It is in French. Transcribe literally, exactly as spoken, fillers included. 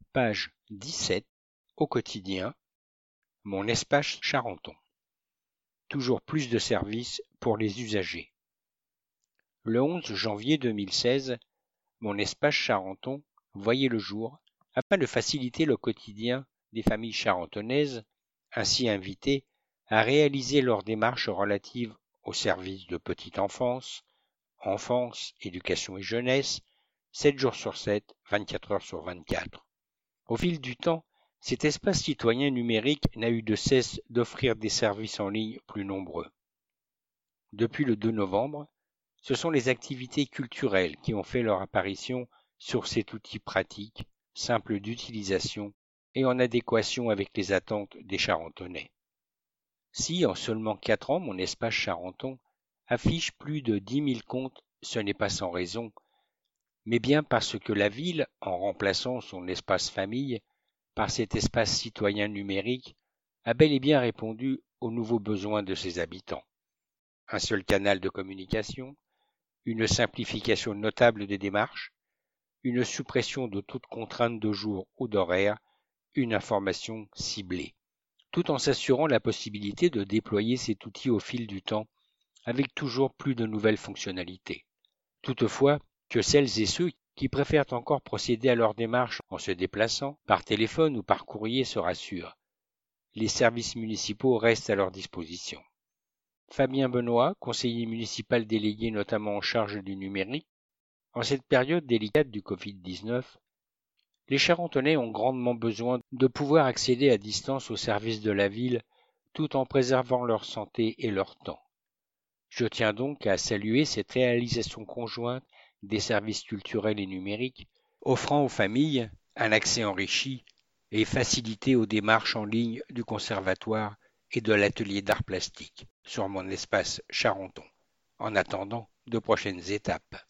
Page dix-sept, au quotidien, mon espace Charenton. Toujours plus de services pour les usagers. Le onze janvier deux mille seize, mon espace Charenton voyait le jour afin de faciliter le quotidien des familles charentonnaises, ainsi invitées à réaliser leurs démarches relatives aux services de petite enfance, enfance, éducation et jeunesse, sept jours sur sept, vingt-quatre heures sur vingt-quatre. Au fil du temps, cet espace citoyen numérique n'a eu de cesse d'offrir des services en ligne plus nombreux. Depuis le deux novembre, ce sont les activités culturelles qui ont fait leur apparition sur cet outil pratique, simple d'utilisation et en adéquation avec les attentes des Charentonnais. Si, en seulement quatre ans, mon espace Charenton affiche plus de dix mille comptes, ce n'est pas sans raison, mais bien parce que la ville, en remplaçant son espace famille par cet espace citoyen numérique, a bel et bien répondu aux nouveaux besoins de ses habitants. Un seul canal de communication, une simplification notable des démarches, une suppression de toute contrainte de jour ou d'horaire, une information ciblée, tout en s'assurant la possibilité de déployer cet outil au fil du temps avec toujours plus de nouvelles fonctionnalités. Toutefois, que celles et ceux qui préfèrent encore procéder à leurs démarches en se déplaçant, par téléphone ou par courrier se rassurent. Les services municipaux restent à leur disposition. Fabien Benoît, conseiller municipal délégué notamment en charge du numérique, en cette période délicate du covid dix-neuf, les Charentonnais ont grandement besoin de pouvoir accéder à distance aux services de la ville tout en préservant leur santé et leur temps. Je tiens donc à saluer cette réalisation conjointe des services culturels et numériques, offrant aux familles un accès enrichi et facilité aux démarches en ligne du conservatoire et de l'atelier d'art plastique sur mon espace Charenton, en attendant de prochaines étapes.